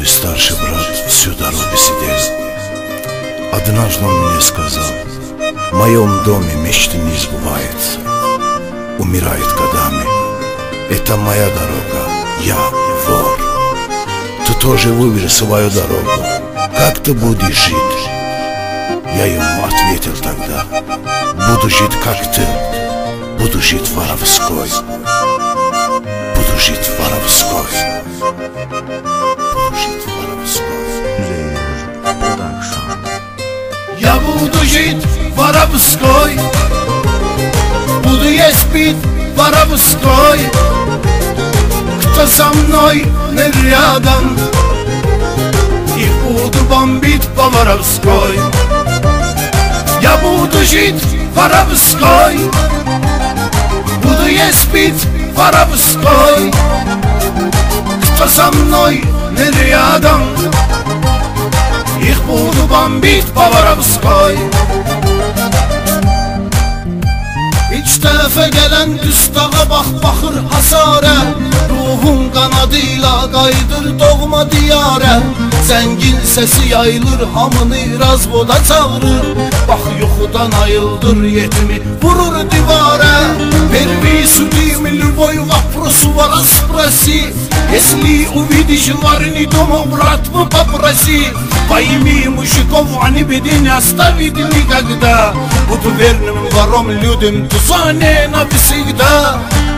Мой старший брат всю дорогу сидел. Однажды он мне сказал: в моем доме мечты не сбываются, умирает годами. Это моя дорога, я вор. Ты тоже выбери свою дорогу. Как ты будешь жить? Я ему ответил тогда: буду жить как ты, буду жить воровской, буду жить воровской, буду жить воровской. Я буду жить воровской, буду есть пить воровской. Кто со мной не рядом, их буду бомбить по-воровской. Я буду жить воровской, буду есть пить воровской. Кто со мной не рядом, их буду бомбить по-воровской. İç defa gelen düz dağa bakır hasara. Ruhum kanadıyla kaydır doğma diyara. Zengin sesi yayılır hamını razvoda çağırır. Bak yuxudan ayıldır yetimi vurur divara. Первый судимый любой вопрос у вас спроси. Если увидишь варни дома, брат, попроси. Пойми, мужиков они беды не оставит никогда. Буду верным вором людям, тусане навсегда.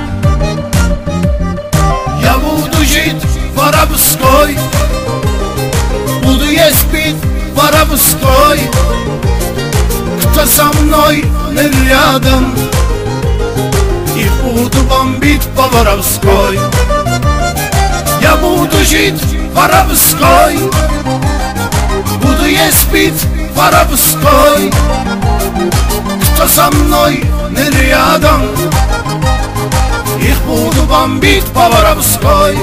Я буду жить воровской, буду есть пить воровской. Кто со мной не рядом, их буду бомбить по-воровской. Я буду жить воровской, буду есть пить воровской. Кто со мной не рядом, их буду бомбить по-воровской.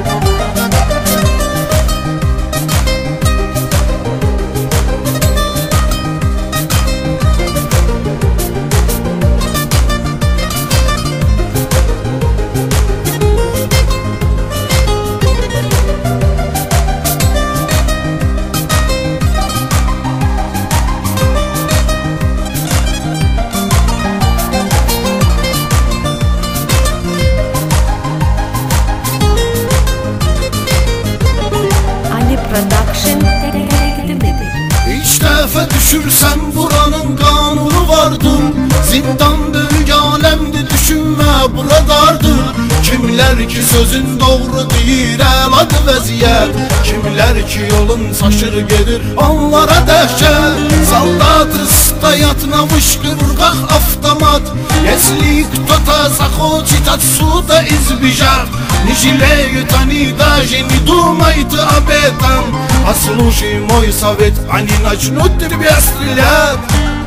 İlk defa düşürsem buranın kanunu vardır. Zindan büyük alemdi düşünme buradardır. Kimler ki sözün doğru deyir eladı vəziyyət. Kimler ki yolun saşır gedir onlara dəhşət. Soldat стоят вышках автомат. Если кто-то захочет отсюда избежать, не жалеют они, даже не думают об этом. Послушай мой совет, они начнут тебя стрелять.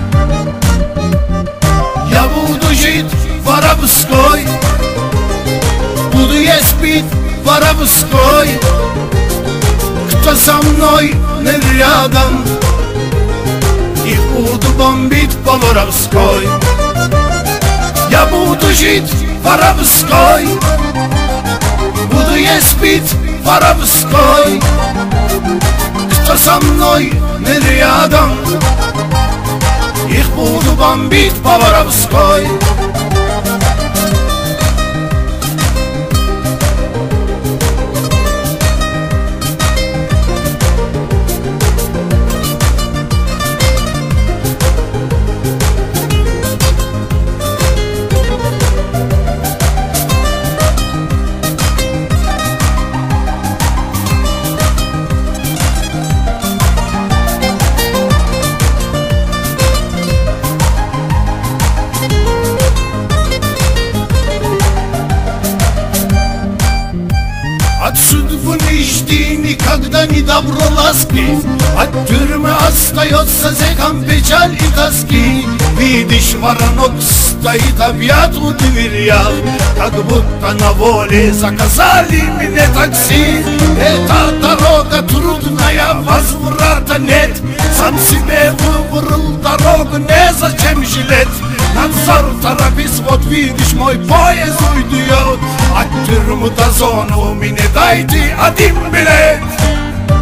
Я буду жить воровской, буду есть пить воровской. Кто со мной не рядом, их буду бомбить по-воровской. Я буду жить воровской, буду есть пить воровской. Кто со мной не рядом, их буду бомбить по-воровской. От судьбы не жди никогда ни добро ласки. От тюрьмы остается зеком печаль и тоски. Видишь, воронок стоит объят у дверях, как будто на воле заказали мне такси. Эта дорога трудная, возврата нет. Сам себе выбрал дорогу, незачем жалеть. Надзор, торопись, вот видишь, мой поезд уйдет. От тюрьмы до зоны мне дайте один билет.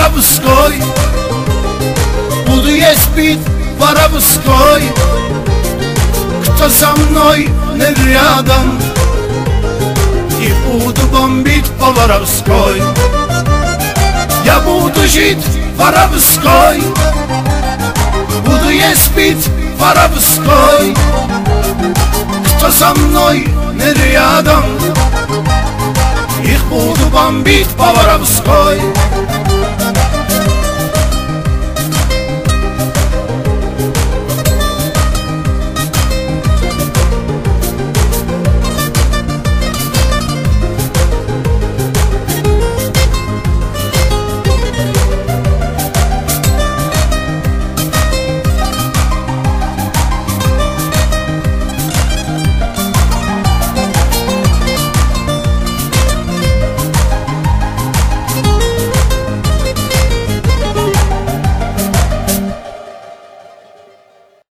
воровской. Буду есть, пить воровской. Кто со мной не рядом, и буду бомбить по воровской. Я буду жить воровской, буду есть, пить воровской. Кто со мной не рядом, их буду бомбить по воровской.